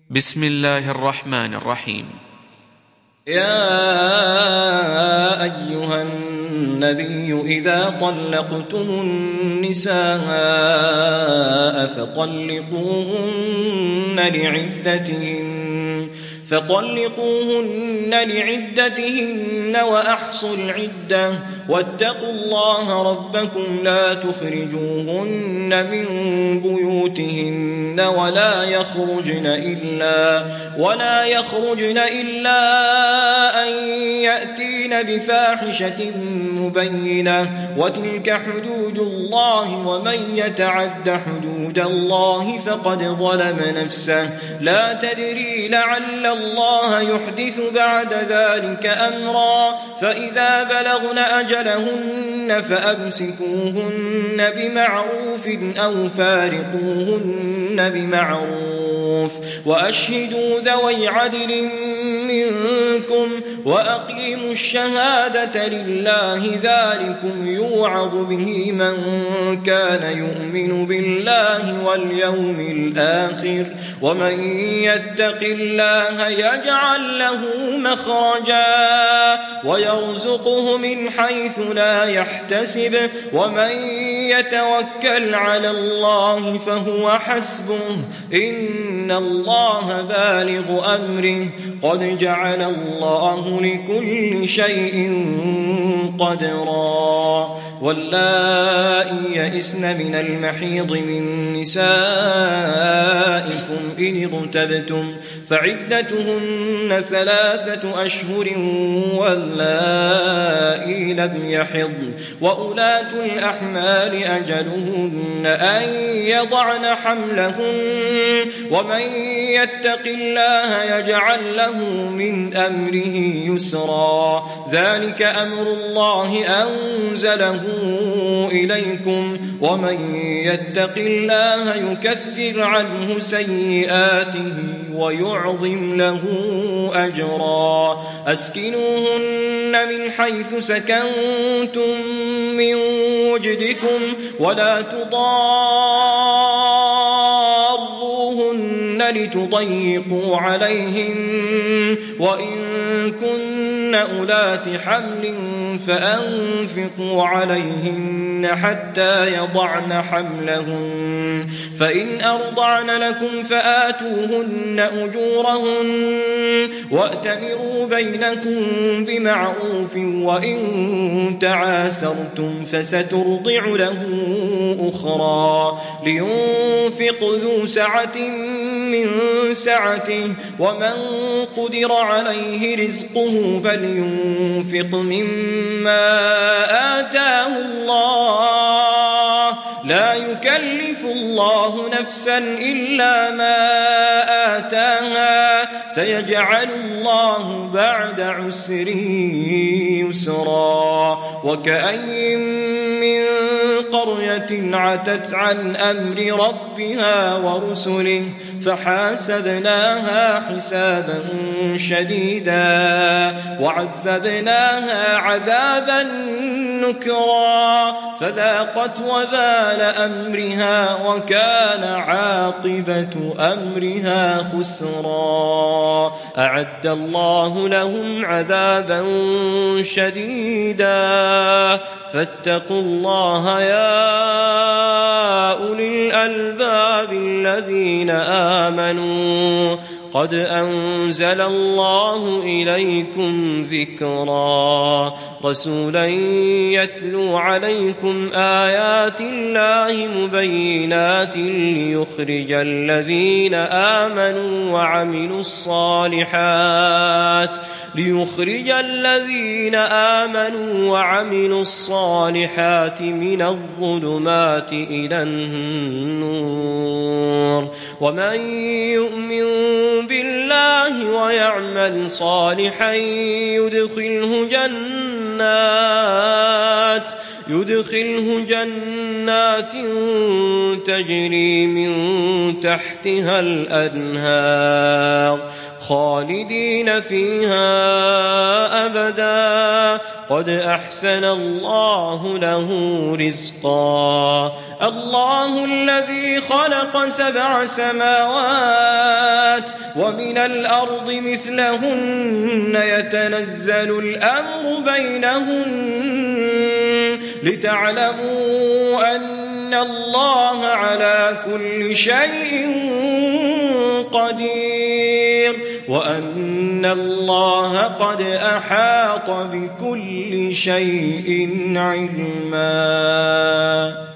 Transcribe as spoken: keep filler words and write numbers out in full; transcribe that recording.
بسم الله الرحمن الرحيم. يا أيها النبي إذا طلقتم النساء فطلقوهن لعدتهن فطلقوهن لعدتهن وأحصوا العدة واتقوا الله ربكم لا تخرجوهن من بيوتهن ولا يخرجن إلا ولا يخرجن إلا أن يأتين بفاحشة مبينة وتلك حدود الله ومن يتعد حدود الله فقد ظلم نفسه لا تدري لعل الله يحدث بعد ذلك أمرا فإذا بلغن أجلهن فأمسكوهن بمعروف أو فارقوهن بمعروف وأشهدوا ذوي عدل منكم وأقيموا الشهادة لله ذلكم يوعظ به من كان يؤمن بالله واليوم الآخر ومن يتق الله يجعل له مخرجا ويرزقه من حيث لا يحتسب ومن يتوكل على الله فهو حسبه إن الله بالغ أمره قد جعل الله لكل شيء قدرا واللائي يئسن من المحيض من نسائكم إن ارتبتم فعدتهن ثلاثة أشهر واللائي لم يحضن وأولاة الأحمال أجلهن أن يضعن حملهن ومن يتق الله يجعل له من أمره يسرا ذلك أمر الله أنزله إليكم ومن يتق الله يكفر عنه سيئاته ويعظم له أجرا أسكنوهن من حيث سكنتم من وجدكم ولا تضاروهن لتضيقوا عليهن وإن كن أولات حمل فأنفقوا عليهن حتى يضعن حملهن فإن أرضعن لكم فآتوهن أجورهن وأتمروا بينكم بمعروف وإن تعاسرتم فسترضع له أخرى لينفق ذو سعة من سعته ومن قدر عليه رزقه فلينفق مما آتاه الله لا يكلف الله نفسا إلا ما آتاها سيجعل الله بعد عسر يسرا وكأين من قرية عتت عن أمر ربها ورسله فحاسبناها حسابا شديدا وعذبناها عذابا نكرا فذاقت وبال أمرها وكان عاقبة أمرها خسرا أعد الله لهم عذابا شديدا فاتقوا الله يا أولي الألباب الذين آمنوا قد أنزل الله إليكم ذكرا رسولا يتلو عليكم آيات الله مبينات ليخرج الذين آمنوا وعملوا الصالحات ليخرج الذين آمنوا وعملوا الصالحات من الظلمات إلى النور ومن يؤمن بالله ويعمل صالحا يدخله جنات يدخله جنات تجري من تحتها الأنهار خالدين فيها أبدا قد أحسن الله له رزقا. الله الذي خلق سبع سماوات ومن الأرض مثلهن يتنزل الأمر بينهن لتعلموا أن الله على كل شيء قدير وأن الله قد أحاط بكل شيء علما.